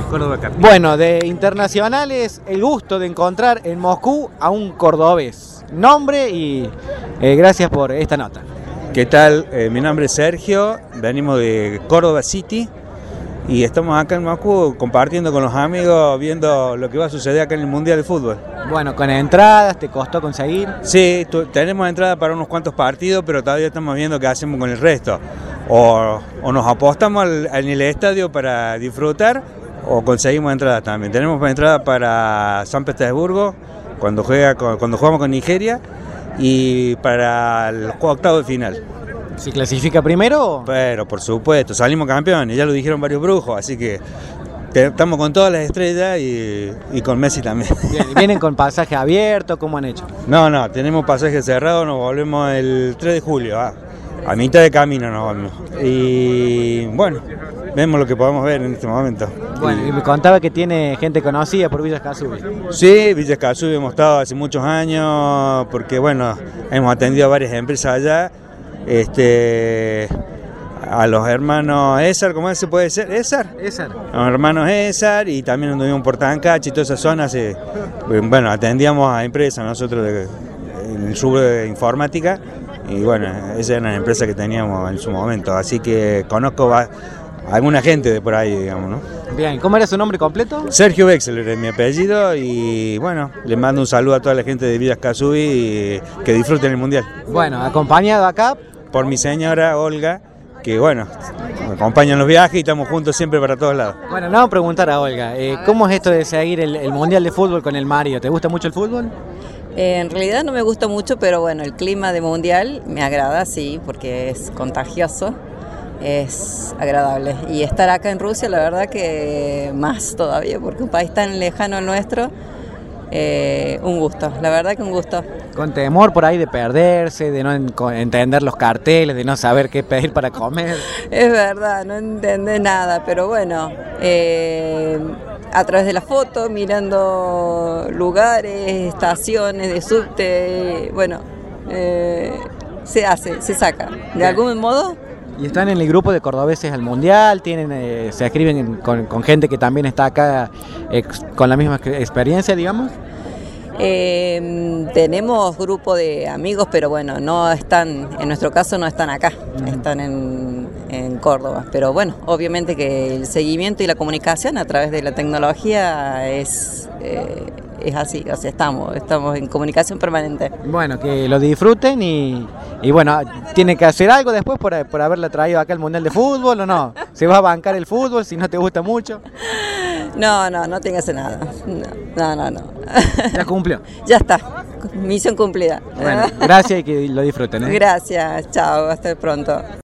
Córdoba Capital. Bueno, de internacionales, el gusto de encontrar en Moscú a un cordobés. Nombre y gracias por esta nota. ¿Qué tal? Mi nombre es Sergio, venimos de Córdoba City y estamos acá en Moscú compartiendo con los amigos, viendo lo que va a suceder acá en el Mundial de Fútbol. Bueno, con entradas, ¿te costó conseguir? Sí, tenemos entradas para unos cuantos partidos, pero todavía estamos viendo qué hacemos con el resto. O nos apostamos en el estadio para disfrutar o conseguimos entradas también. Tenemos entradas para San Petersburgo cuando jugamos con Nigeria y para el octavo de final. ¿Se clasifica primero? Pero por supuesto, salimos campeones, ya lo dijeron varios brujos, así que estamos con todas las estrellas y con Messi también. Bien, ¿vienen con pasaje abierto? ¿Cómo han hecho? No, tenemos pasaje cerrado, nos volvemos el 3 de julio, a mitad de camino nos volvemos. Y bueno, vemos lo que podemos ver en este momento. Bueno, y me contaba que tiene gente conocida por Villa Escazú. Sí, Villa Escazú hemos estado hace muchos años, porque bueno, hemos atendido a varias empresas allá. A los hermanos Esar, ¿cómo se puede decir? ¿Esar? Los hermanos Esar, y también anduvimos por Tancachi y toda esa zona. Bueno, atendíamos a empresas nosotros en el rubro de informática, y bueno, esa era una empresa que teníamos en su momento, así que conozco a alguna gente de por ahí, digamos, ¿no? Bien, ¿cómo era su nombre completo? Sergio Wexler es mi apellido, y bueno, le mando un saludo a toda la gente de Villa Escazú y que disfruten el Mundial. Bueno, acompañado acá por mi señora Olga, que bueno, me acompaña en los viajes y estamos juntos siempre para todos lados. Bueno, no, preguntar a Olga, ¿cómo es esto de seguir el Mundial de Fútbol con el Mario? ¿Te gusta mucho el fútbol? En realidad no me gusta mucho, pero bueno, el clima de Mundial me agrada, sí, porque es contagioso, es agradable. Y estar acá en Rusia, la verdad que más todavía, porque un país tan lejano al nuestro, un gusto, la verdad que un gusto. Con temor por ahí de perderse, de no entender los carteles, de no saber qué pedir para comer. Es verdad, no entendés nada, pero bueno, a través de la foto, mirando lugares, estaciones de subte, bueno, se saca, de algún modo. ¿Y están en el grupo de cordobeses al Mundial? ¿Se escriben con gente que también está acá con la misma experiencia, digamos? Tenemos grupo de amigos, pero bueno, no están, en nuestro caso no están acá, están en Córdoba. Pero bueno, obviamente que el seguimiento y la comunicación a través de la tecnología es así, o sea, estamos en comunicación permanente. Bueno, que lo disfruten y bueno, ¿tiene que hacer algo después por haberla traído acá al Mundial de Fútbol o no? ¿Se va a bancar el fútbol si no te gusta mucho? No tiene que hacer nada. No. ¿Ya cumplió? Ya está, misión cumplida. Bueno, gracias y que lo disfruten, ¿eh? Gracias, chao, hasta pronto.